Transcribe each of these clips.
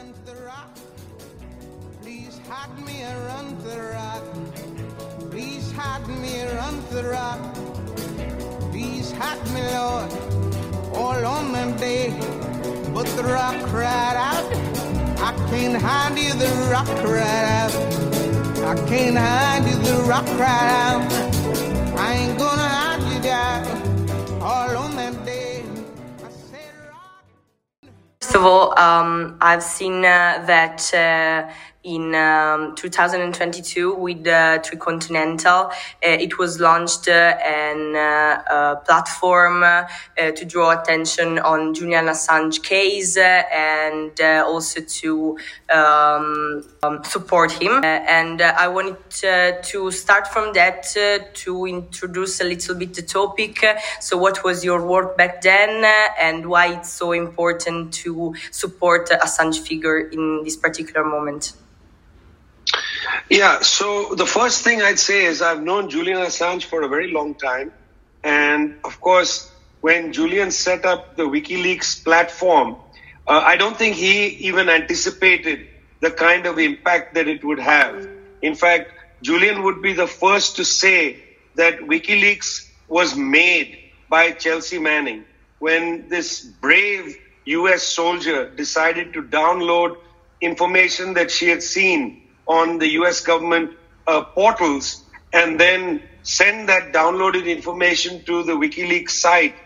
run to the rock. Please hide me and run to the rock. Please hide me and run to the rock. Please hide me, Lord, all on that day. But the rock cried out, I can't hide you, the rock cried out. I can't hide you, the rock cried out. I ain't gonna hide you down, all on that day. I said, rock. First of all, I've seen that in 2022 with Tricontinental, it was launched a platform to draw attention on Julian Assange case and also to support him. And I wanted to start from that to introduce a little bit the topic. So what was your work back then and why it's so important to support Assange figure in this particular moment? Yeah, so the first thing I'd say is I've known Julian Assange for a very long time. And of course, when Julian set up the WikiLeaks platform, I don't think he even anticipated the kind of impact that it would have. In fact, Julian would be the first to say that WikiLeaks was made by Chelsea Manning when this brave US soldier decided to download information that she had seen on the US government portals and then send that downloaded information to the WikiLeaks site.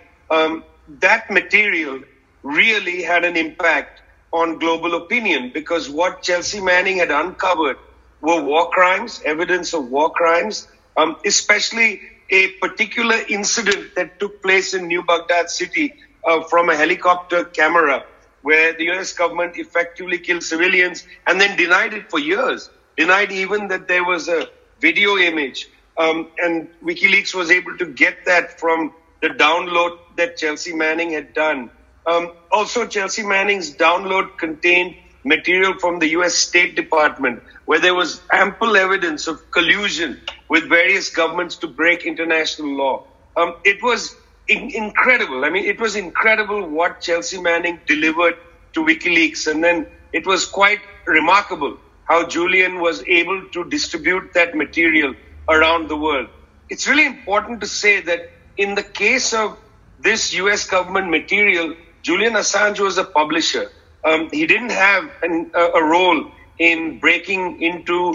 That material really had an impact on global opinion because what Chelsea Manning had uncovered were war crimes, evidence of war crimes, especially a particular incident that took place in New Baghdad city from a helicopter camera, where the US government effectively killed civilians and then denied it for years, denied even that there was a video image. And WikiLeaks was able to get that from the download that Chelsea Manning had done. Also, Chelsea Manning's download contained material from the US State Department, where there was ample evidence of collusion with various governments to break international law. It was incredible. I mean, it was incredible what Chelsea Manning delivered to WikiLeaks. And then it was quite remarkable how Julian was able to distribute that material around the world. It's really important to say that in the case of this US government material, Julian Assange was a publisher. He didn't have a role in breaking into,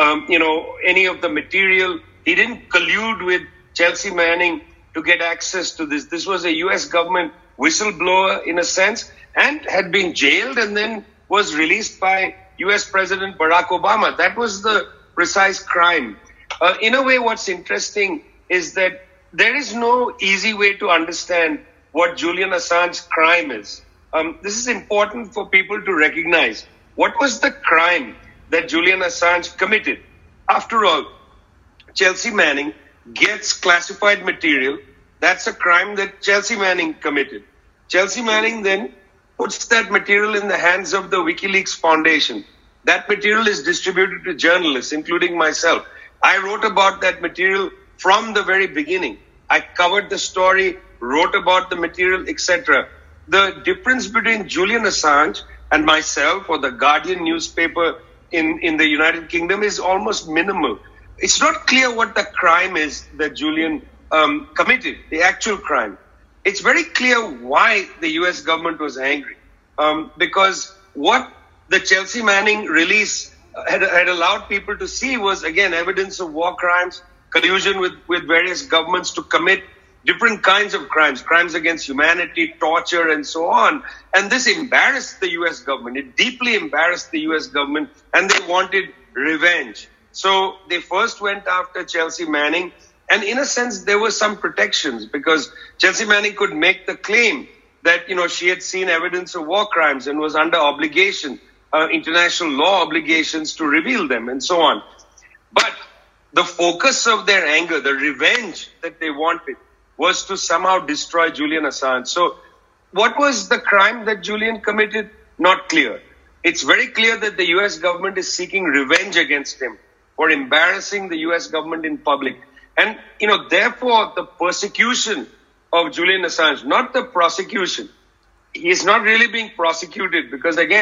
any of the material. He didn't collude with Chelsea Manning to get access to this. This was a US government whistleblower in a sense and had been jailed and then was released by US President Barack Obama. That was the precise crime. In a way, what's interesting is that there is no easy way to understand what Julian Assange's crime is. This is important for people to recognize. What was the crime that Julian Assange committed? After all, Chelsea Manning gets classified material. That's a crime that Chelsea Manning committed. Chelsea Manning then puts that material in the hands of the WikiLeaks Foundation. That material is distributed to journalists, including myself. I wrote about that material from the very beginning. I covered the story, wrote about the material, etc. The difference between Julian Assange and myself or the Guardian newspaper in the United Kingdom is almost minimal. It's not clear what the crime is that Julian committed, the actual crime. It's very clear why the US government was angry. Because what the Chelsea Manning release had allowed people to see was, again, evidence of war crimes, collusion with various governments to commit different kinds of crimes, crimes against humanity, torture, and so on. And this embarrassed the US government. It deeply embarrassed the US government, and they wanted revenge. So they first went after Chelsea Manning, and in a sense, there were some protections because Chelsea Manning could make the claim that, she had seen evidence of war crimes and was under obligation, international law obligations to reveal them and so on. But the focus of their anger, the revenge that they wanted, was to somehow destroy Julian Assange. So what was the crime that Julian committed? Not clear. It's very clear that the US government is seeking revenge against him for embarrassing the US government in public. And, therefore, the persecution of Julian Assange, not the prosecution. He is not really being prosecuted because, again,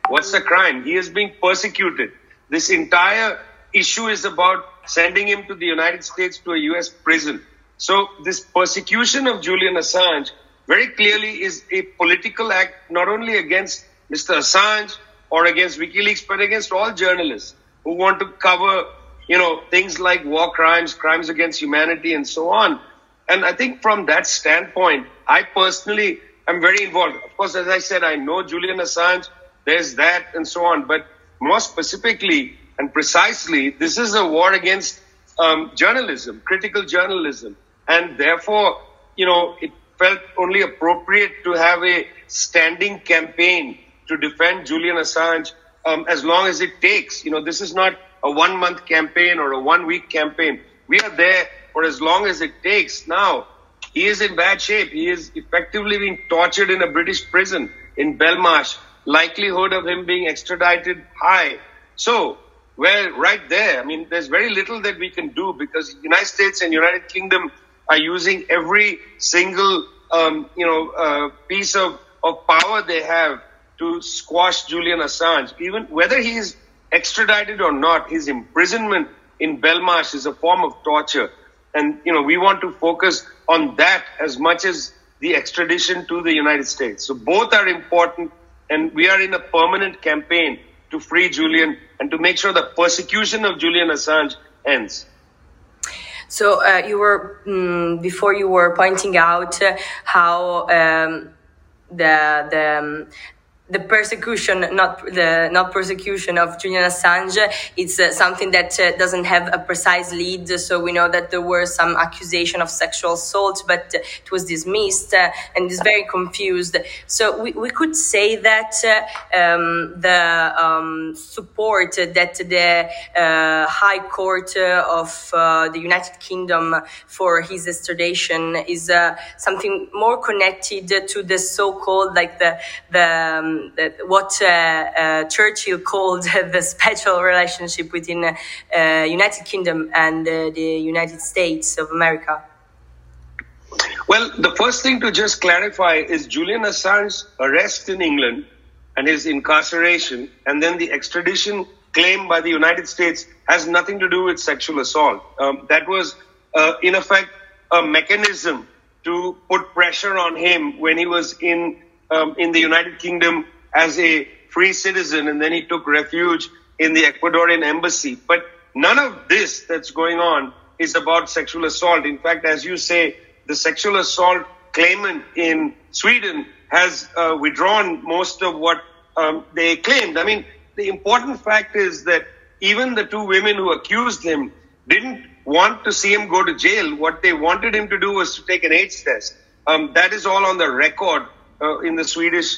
What's the crime? He is being persecuted. This entire issue is about sending him to the United States to a US prison. So this persecution of Julian Assange very clearly is a political act, not only against Mr. Assange or against WikiLeaks, but against all journalists who want to cover, things like war crimes, crimes against humanity, and so on. And I think from that standpoint, I personally am very involved. Of course, as I said, I know Julian Assange, there's that and so on. But more specifically and precisely, this is a war against journalism, critical journalism. And therefore, it felt only appropriate to have a standing campaign to defend Julian Assange as long as it takes. This is not a 1 month campaign or a 1 week campaign. We are there for as long as it takes. Now, he is in bad shape. He is effectively being tortured in a British prison in Belmarsh. Likelihood of him being extradited high. So, right there, there's very little that we can do because the United States and United Kingdom are using every single, piece of power they have to squash Julian Assange. Even whether he is extradited or not, his imprisonment in Belmarsh is a form of torture. And, we want to focus on that as much as the extradition to the United States. So both are important, and we are in a permanent campaign to free Julian and to make sure the persecution of Julian Assange ends. So you were before you were pointing out how the persecution, not persecution of Julian Assange, it's something that doesn't have a precise lead. So we know that there were some accusation of sexual assault, but it was dismissed and is very confused. So we could say that the support that the High Court of the United Kingdom for his extradition is something more connected to the so-called, like what Churchill called the special relationship between United Kingdom and the United States of America. Well, the first thing to just clarify is Julian Assange's arrest in England and his incarceration, and then the extradition claim by the United States has nothing to do with sexual assault. That was, in effect, a mechanism to put pressure on him when he was in the United Kingdom as a free citizen, and then he took refuge in the Ecuadorian embassy. But none of this that's going on is about sexual assault. In fact, as you say, the sexual assault claimant in Sweden has withdrawn most of what they claimed. The important fact is that even the two women who accused him didn't want to see him go to jail. What they wanted him to do was to take an AIDS test. That is all on the record in the Swedish,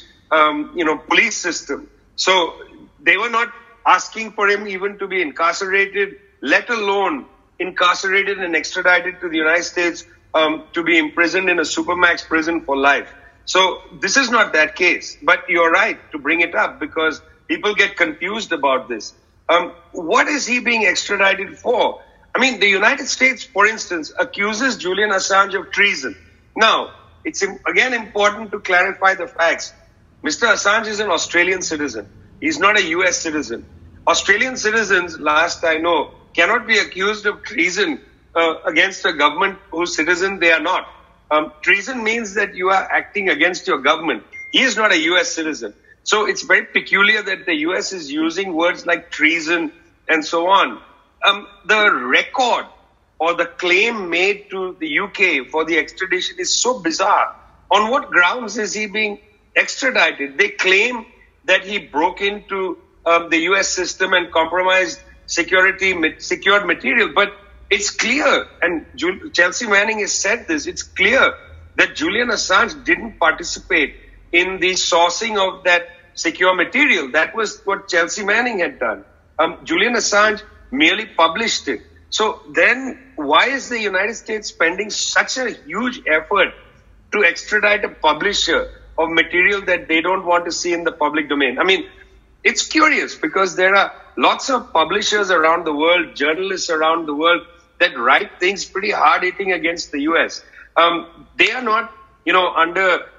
police system. So they were not asking for him even to be incarcerated, let alone incarcerated and extradited to the United States to be imprisoned in a supermax prison for life. So this is not that case. But you're right to bring it up because people get confused about this. What is he being extradited for? The United States, for instance, accuses Julian Assange of treason. Now, it's again important to clarify the facts. Mr. Assange is an Australian citizen. He's not a US citizen. Australian citizens, last I know, cannot be accused of treason against a government whose citizen they are not. Treason means that you are acting against your government. He is not a US citizen. So it's very peculiar that the US is using words like treason and so on. The record or the claim made to the UK for the extradition is so bizarre. On what grounds is he being extradited? They claim that he broke into the US system and compromised secured material. But it's clear, and Chelsea Manning has said this, it's clear that Julian Assange didn't participate in the sourcing of that secure material. That was what Chelsea Manning had done. Julian Assange merely published it. So then why is the United States spending such a huge effort to extradite a publisher of material that they don't want to see in the public domain? It's curious because there are lots of publishers around the world, journalists around the world that write things pretty hard-hitting against the US. They are not, under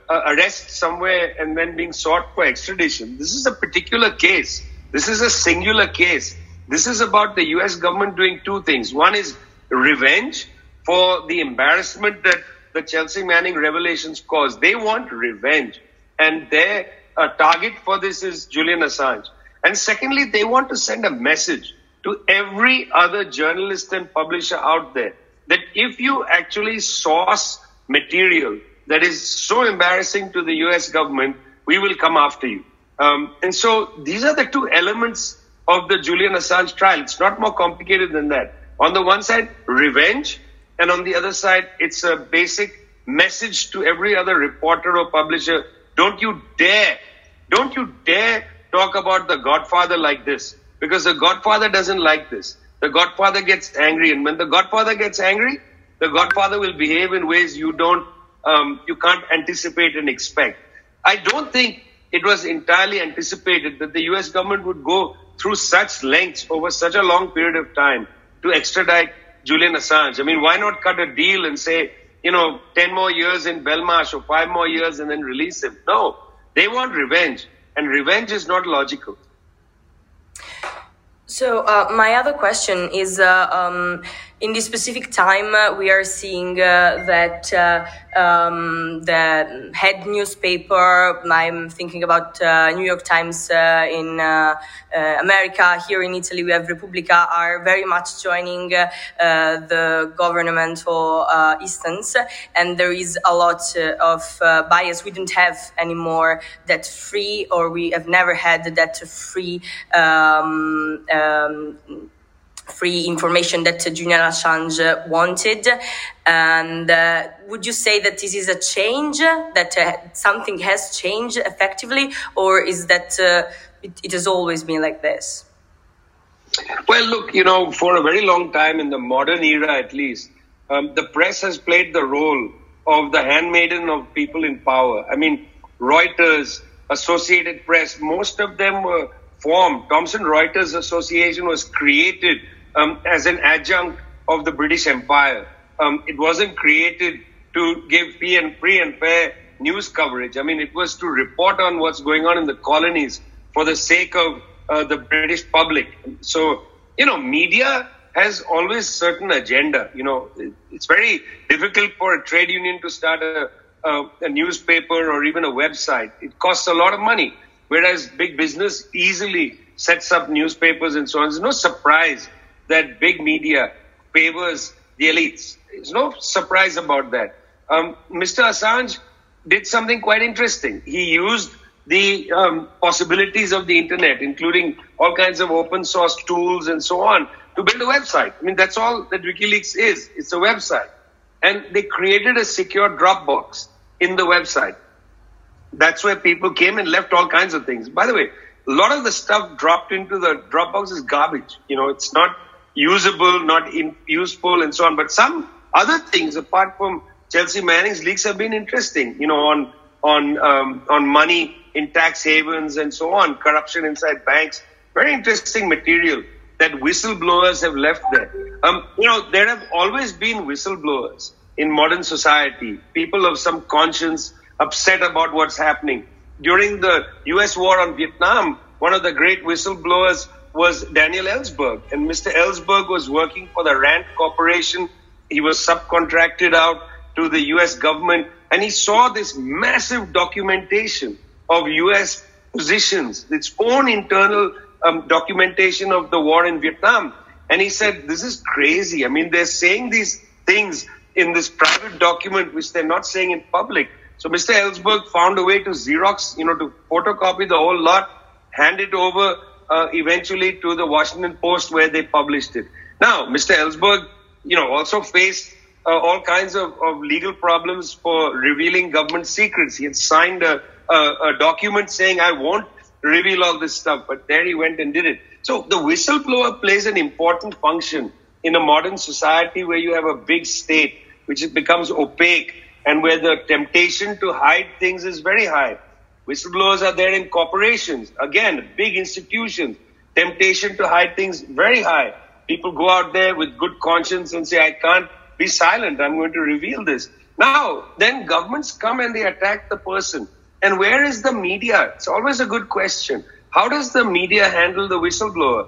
arrest somewhere and then being sought for extradition. This is a particular case. This is a singular case. This is about the US government doing two things. One is revenge for the embarrassment that the Chelsea Manning revelations caused. They want revenge. And their target for this is Julian Assange. And secondly, they want to send a message to every other journalist and publisher out there that if you actually source material that is so embarrassing to the US government, we will come after you. And so these are the two elements of the Julian Assange trial. It's not more complicated than that. On the one side, revenge, and on the other side, it's a basic message to every other reporter or publisher. Don't you dare talk about The Godfather like this, because The Godfather doesn't like this. The Godfather gets angry, and when The Godfather gets angry, The Godfather will behave in ways you can't anticipate and expect. I don't think it was entirely anticipated that the US government would go through such lengths over such a long period of time to extradite Julian Assange. I mean, why not cut a deal and say, 10 more years in Belmarsh or 5 more years and then release him? No, they want revenge, and revenge is not logical. So my other question is, in this specific time, we are seeing that the head newspaper, I'm thinking about New York Times in America, here in Italy we have Repubblica, are very much joining the governmental instance, and there is a lot of bias. We don't have anymore that free, or we have never had that free free information that Julian Assange wanted. And would you say that this is a change, that something has changed effectively, or is that it has always been like this? Well, look, for a very long time, in the modern era at least, the press has played the role of the handmaiden of people in power. I mean, Reuters, Associated Press, most of them were formed. Thomson Reuters Association was created as an adjunct of the British Empire. It wasn't created to give free and fair news coverage. I mean, it was to report on what's going on in the colonies for the sake of the British public. So, media has always certain agenda. It's very difficult for a trade union to start a newspaper or even a website. It costs a lot of money, whereas big business easily sets up newspapers and so on. There's no surprise that big media favors the elites. There's no surprise about that. Mr. Assange did something quite interesting. He used the possibilities of the internet, including all kinds of open source tools and so on, to build a website. I mean, that's all that WikiLeaks is. It's a website. And they created a secure Dropbox in the website. That's where people came and left all kinds of things. By the way, a lot of the stuff dropped into the Dropbox is garbage. It's not usable, not useful, and so on. But some other things, apart from Chelsea Manning's leaks, have been interesting. On money in tax havens and so on, corruption inside banks. Very interesting material that whistleblowers have left there. There have always been whistleblowers in modern society. People of some conscience, upset about what's happening. During the US war on Vietnam, one of the great whistleblowers was Daniel Ellsberg. And Mr. Ellsberg was working for the Rand Corporation. He was subcontracted out to the US government. And he saw this massive documentation of US positions, its own internal documentation of the war in Vietnam. And he said, this is crazy. I mean, they're saying these things in this private document, which they're not saying in public. So Mr. Ellsberg found a way to Xerox, to photocopy the whole lot, hand it over eventually to the Washington Post, where they published it. Now, Mr. Ellsberg, also faced all kinds of legal problems for revealing government secrets. He had signed a document saying, I won't reveal all this stuff, but there he went and did it. So the whistleblower plays an important function in a modern society where you have a big state, which becomes opaque, and where the temptation to hide things is very high. Whistleblowers are there in corporations. Again, big institutions. Temptation to hide things very high. People go out there with good conscience and say, I can't be silent. I'm going to reveal this. Now, then governments come and they attack the person. And where is the media? It's always a good question. How does the media handle the whistleblower?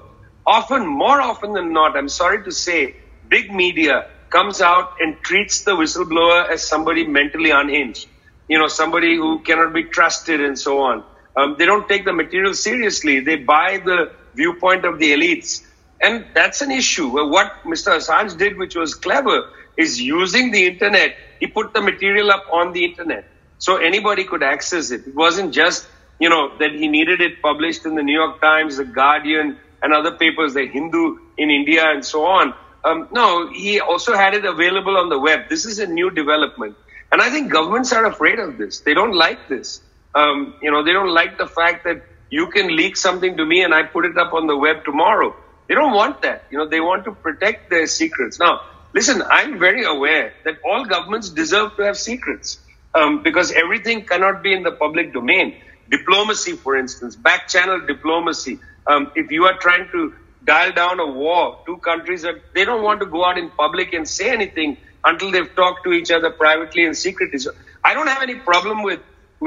More often than not, I'm sorry to say, big media comes out and treats the whistleblower as somebody mentally unhinged, somebody who cannot be trusted and so on. They don't take the material seriously. They buy the viewpoint of the elites. And that's an issue. What Mr. Assange did, which was clever, is using the internet. He put the material up on the internet so anybody could access it. It wasn't just, that he needed it published in the New York Times, the Guardian, and other papers, the Hindu in India and so on. No, he also had it available on the web. This is a new development. And I think governments are afraid of this. They don't like this. They don't like the fact that you can leak something to me and I put it up on the web tomorrow. They don't want that. They want to protect their secrets. Now, listen, I'm very aware that all governments deserve to have secrets because everything cannot be in the public domain. Diplomacy, for instance, back-channel diplomacy. If you are trying to dial down a war, two countries, they don't want to go out in public and say anything until they've talked to each other privately and secretly. So I don't have any problem with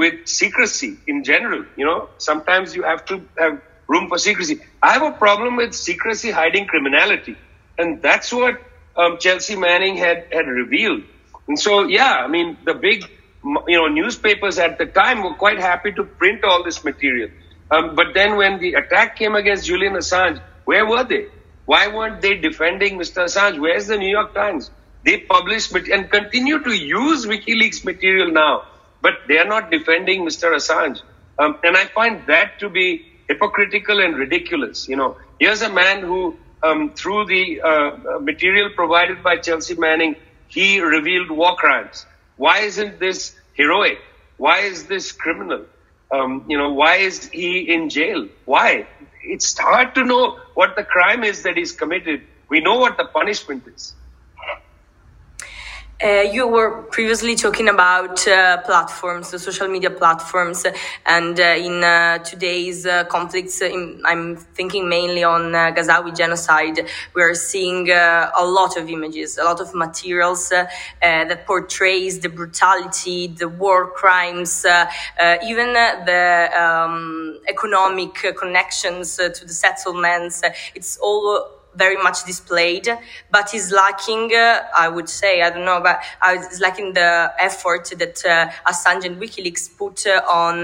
secrecy in general. Sometimes you have to have room for secrecy. I have a problem with secrecy hiding criminality. And that's what Chelsea Manning had revealed. And so, the big, newspapers at the time were quite happy to print all this material. But then when the attack came against Julian Assange, where were they? Why weren't they defending Mr. Assange? Where's the New York Times? They published and continue to use WikiLeaks material now, but they are not defending Mr. Assange. And I find that to be hypocritical and ridiculous. Here's a man who, through the material provided by Chelsea Manning, he revealed war crimes. Why isn't this heroic? Why is this criminal? Why is he in jail? Why? It's hard to know what the crime is that he's committed. We know what the punishment is. You were previously talking about platforms, the social media platforms, and in today's conflicts, I'm thinking mainly on Ghazawi genocide. We are seeing a lot of images, a lot of materials that portrays the brutality, the war crimes, even the economic connections to the settlements. It's all very much displayed, but is lacking, I would say, I don't know, but it's lacking the effort that Assange and WikiLeaks put on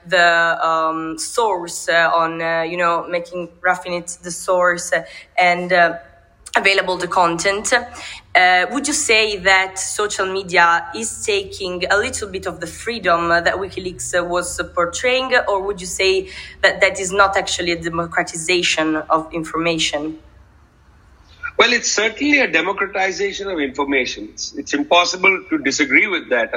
the source, on, making Raffinate the source and available the content. Would you say that social media is taking a little bit of the freedom that WikiLeaks was portraying, or would you say that that is not actually a democratization of information? Well, it's certainly a democratization of information. It's impossible to disagree with that.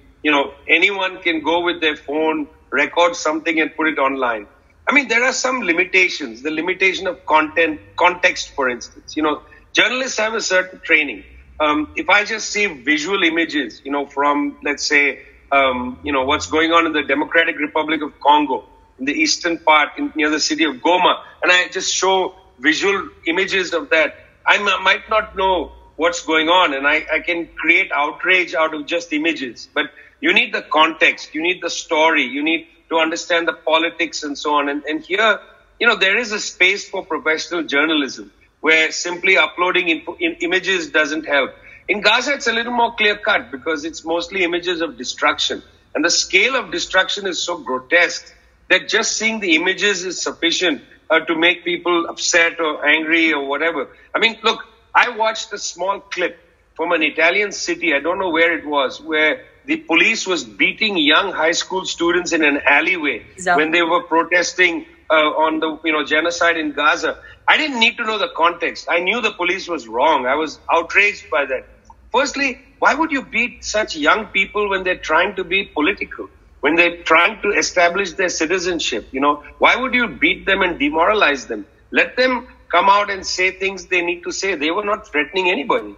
Anyone can go with their phone, record something and put it online. There are some limitations, the limitation of context, for instance. Journalists have a certain training. If I just see visual images, from, let's say, what's going on in the Democratic Republic of Congo, in the eastern part, near the city of Goma, and I just show visual images of that, I might not know what's going on, and I can create outrage out of just images. But you need the context, you need the story, you need to understand the politics and so on. And here, there is a space for professional journalism where simply uploading images doesn't help. In Gaza, it's a little more clear-cut because it's mostly images of destruction. And the scale of destruction is so grotesque that just seeing the images is sufficient to make people upset or angry or whatever. Look, I watched a small clip from an Italian city, I don't know where it was, where the police was beating young high school students in an alleyway when they were protesting on the genocide in Gaza. I didn't need to know the context. I knew the police was wrong. I was outraged by that. Firstly, why would you beat such young people when they're trying to be political? When they're trying to establish their citizenship, why would you beat them and demoralize them? Let them come out and say things they need to say. They were not threatening anybody.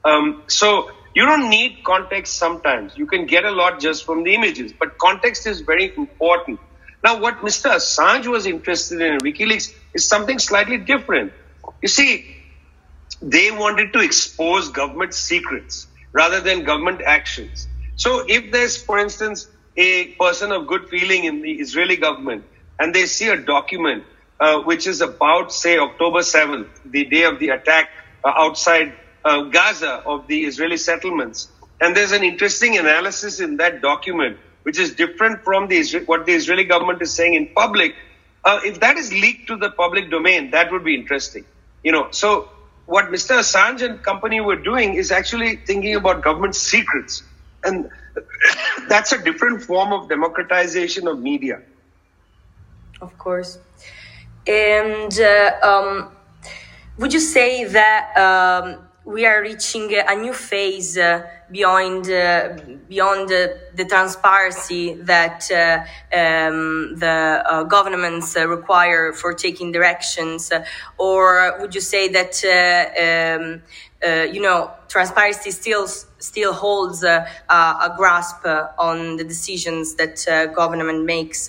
So you don't need context sometimes. You can get a lot just from the images, but context is very important. Now, what Mr. Assange was interested in WikiLeaks is something slightly different. You see, they wanted to expose government secrets rather than government actions. So if there's, for instance, a person of good feeling in the Israeli government and they see a document which is about, say, October 7th, the day of the attack outside Gaza of the Israeli settlements, and there's an interesting analysis in that document which is different from what the Israeli government is saying in public, if that is leaked to the public domain, that would be interesting. So what Mr. Assange and company were doing is actually thinking about government secrets. And that's a different form of democratization of media. Of course. And would you say that we are reaching a new phase beyond the transparency that the governments require for taking directions, or would you say that transparency still holds a grasp on the decisions that government makes?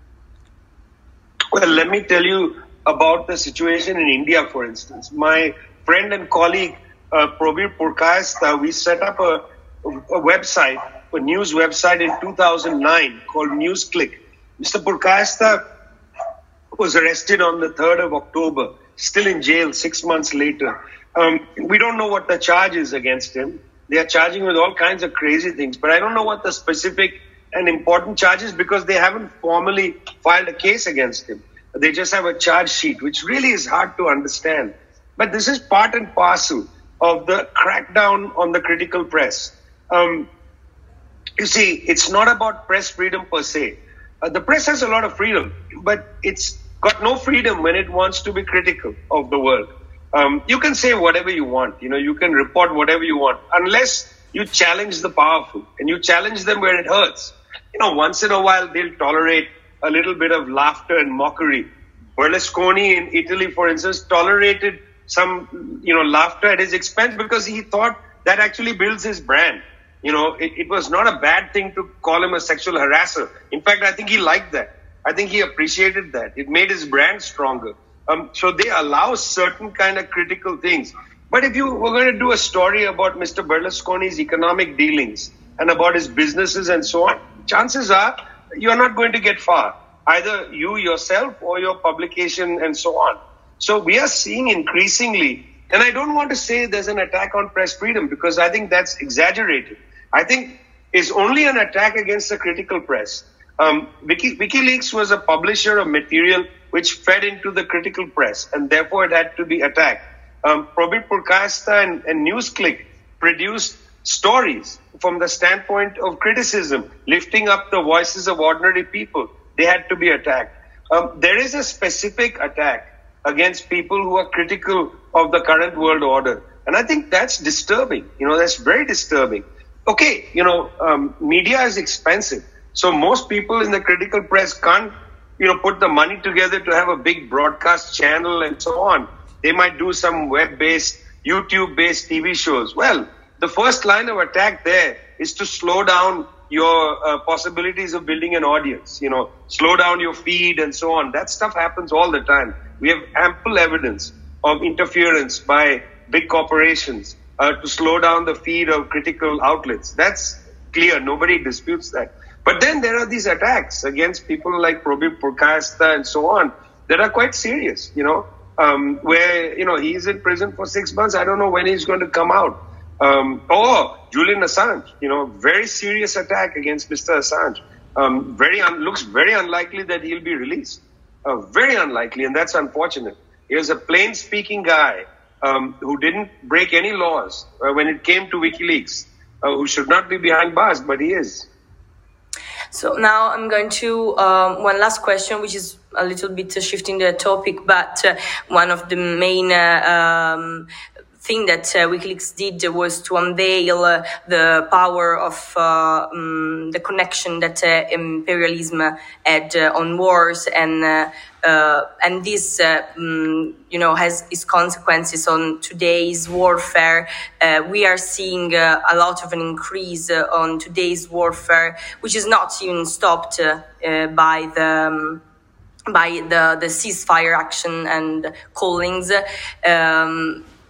Well, let me tell you about the situation in India, for instance. My friend and colleague Prabir Purkayastha, we set up a website, a news website in 2009 called NewsClick. Mr. Purkayastha was arrested on the 3rd of October, still in jail 6 months later. We don't know what the charge is against him. They are charging with all kinds of crazy things, but I don't know what the specific and important charges because they haven't formally filed a case against him. They just have a charge sheet, which really is hard to understand. But this is part and parcel of the crackdown on the critical press. You see, it's not about press freedom per se. The press has a lot of freedom, but it's got no freedom when it wants to be critical of the world. You can say whatever you want. You can report whatever you want, unless you challenge the powerful and you challenge them where it hurts. Once in a while, they'll tolerate a little bit of laughter and mockery. Berlusconi in Italy, for instance, tolerated some, laughter at his expense because he thought that actually builds his brand. It was not a bad thing to call him a sexual harasser. In fact, I think he liked that. I think he appreciated that. It made his brand stronger. So they allow certain kind of critical things. But if you were going to do a story about Mr. Berlusconi's economic dealings and about his businesses and so on, chances are you're not going to get far, either you yourself or your publication and so on. So we are seeing increasingly, and I don't want to say there's an attack on press freedom because I think that's exaggerated. I think it's only an attack against the critical press. WikiLeaks was a publisher of material which fed into the critical press, and therefore it had to be attacked. Prabir Purkayastha and NewsClick produced stories from the standpoint of criticism, lifting up the voices of ordinary people. They had to be attacked. There is a specific attack against people who are critical of the current world order. And I think that's disturbing. That's very disturbing. Okay, media is expensive. So most people in the critical press can't, put the money together to have a big broadcast channel and so on. They might do some web-based, YouTube-based TV shows. Well, the first line of attack there is to slow down your possibilities of building an audience, slow down your feed and so on. That stuff happens all the time. We have ample evidence of interference by big corporations to slow down the feed of critical outlets. That's clear. Nobody disputes that. But then there are these attacks against people like Prabir Purkayastha and so on that are quite serious, where, he's in prison for 6 months. I don't know when he's going to come out. Or Julian Assange, very serious attack against Mr. Assange. Looks very unlikely that he'll be released. Very unlikely, and that's unfortunate. He was a plain-speaking guy who didn't break any laws when it came to WikiLeaks, who should not be behind bars, but he is. So now I'm going to one last question, which is a little bit shifting the topic, but one of the main thing that WikiLeaks did was to unveil the power of the connection that imperialism had on wars, and this has its consequences on today's warfare. We are seeing a lot of an increase on today's warfare, which is not even stopped by the ceasefire action and callings.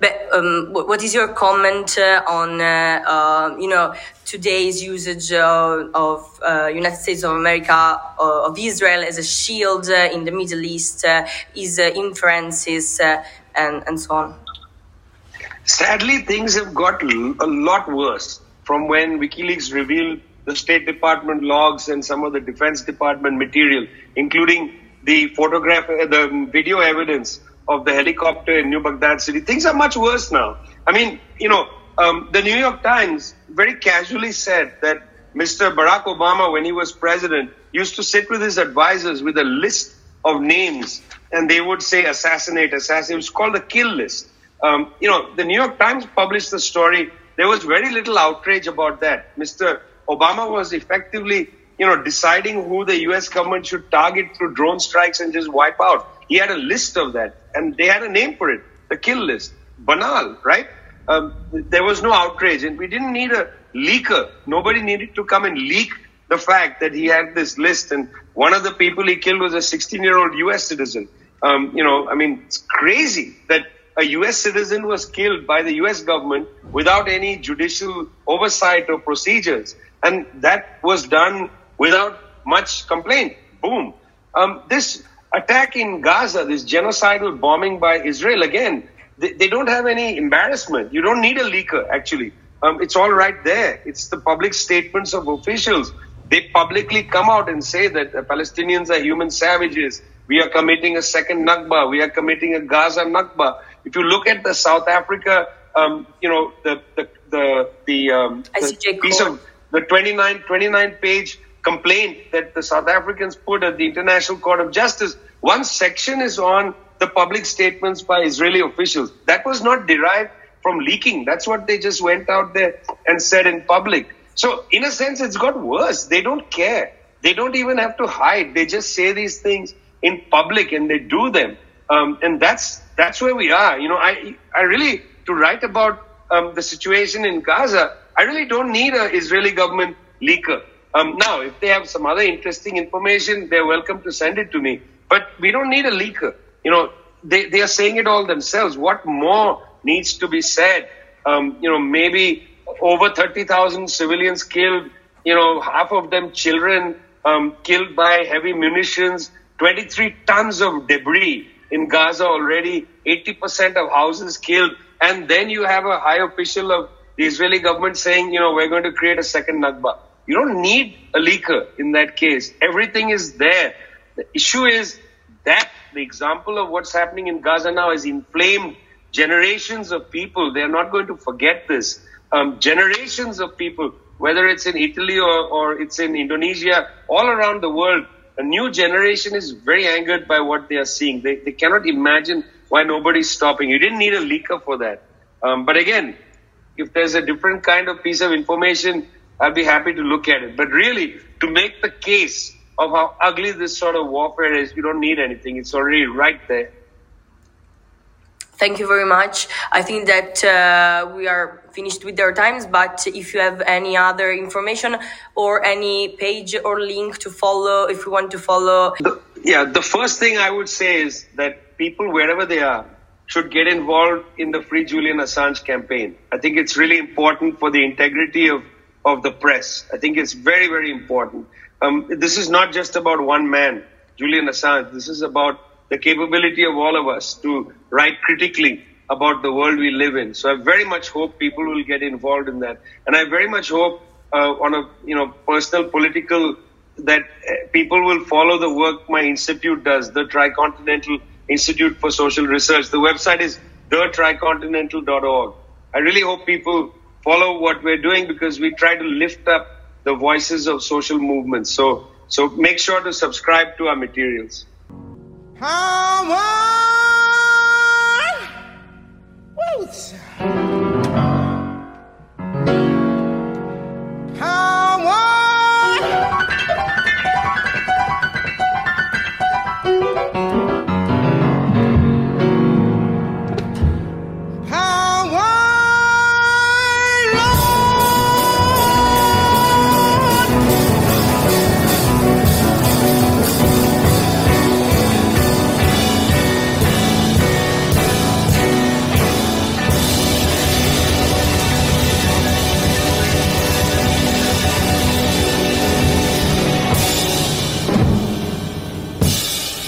But what is your comment on today's usage of United States of America, of Israel as a shield in the Middle East, his inferences and so on? Sadly, things have got a lot worse from when WikiLeaks revealed the State Department logs and some of the Defense Department material, including the the video evidence of the helicopter in New Baghdad City. Things are much worse now. I mean, the New York Times very casually said that Mr. Barack Obama, when he was president, used to sit with his advisors with a list of names, and they would say assassinate, assassinate. It was called the kill list. The New York Times published the story. There was very little outrage about that. Mr. Obama was effectively, deciding who the U.S. government should target through drone strikes and just wipe out. He had a list of that, and they had a name for it, the kill list. Banal, right? There was no outrage, and we didn't need a leaker. Nobody needed to come and leak the fact that he had this list, and one of the people he killed was a 16-year-old U.S. citizen. It's crazy that a U.S. citizen was killed by the U.S. government without any judicial oversight or procedures. And that was done without much complaint. Boom. This attack in Gaza, this genocidal bombing by Israel, again, they don't have any embarrassment. You don't need a leaker, actually. It's all right there. It's the public statements of officials. They publicly come out and say that the Palestinians are human savages. We are committing a second Nakba. We are committing a Gaza Nakba. If you look at the South Africa, piece of the 29-page complaint that the South Africans put at the International Court of Justice, one section is on the public statements by Israeli officials. That was not derived from leaking. That's what they just went out there and said in public. So in a sense, it's got worse. They don't care. They don't even have to hide. They just say these things in public and they do them. And that's where we are. I really, to write about the situation in Gaza, I really don't need an Israeli government leaker. Now, if they have some other interesting information, they're welcome to send it to me. But we don't need a leaker. They are saying it all themselves. What more needs to be said? Maybe over 30,000 civilians killed, half of them children, killed by heavy munitions, 23 tons of debris in Gaza already, 80% of houses killed. And then you have a high official of the Israeli government saying, we're going to create a second Nakba. You don't need a leaker in that case. Everything is there. The issue is that the example of what's happening in Gaza now has inflamed generations of people. They're not going to forget this. Generations of people, whether it's in Italy or it's in Indonesia, all around the world, a new generation is very angered by what they are seeing. They cannot imagine why nobody's stopping. You didn't need a leaker for that. But again, if there's a different kind of piece of information, I'll be happy to look at it. But really, to make the case of how ugly this sort of warfare is, you don't need anything. It's already right there. Thank you very much. I think that we are finished with our times, but if you have any other information or any page or link to follow, if you want to follow. The first thing I would say is that people, wherever they are, should get involved in the Free Julian Assange campaign. I think it's really important for the integrity of the press. I think it's very, very important. This is not just about one man, Julian Assange. This is about the capability of all of us to write critically about the world we live in. So I very much hope people will get involved in that. And I very much hope on a personal, political, that people will follow the work my institute does, the Tricontinental Institute for Social Research. The website is thetricontinental.org. I really hope people follow what we're doing because we try to lift up the voices of social movements. So make sure to subscribe to our materials. Woo!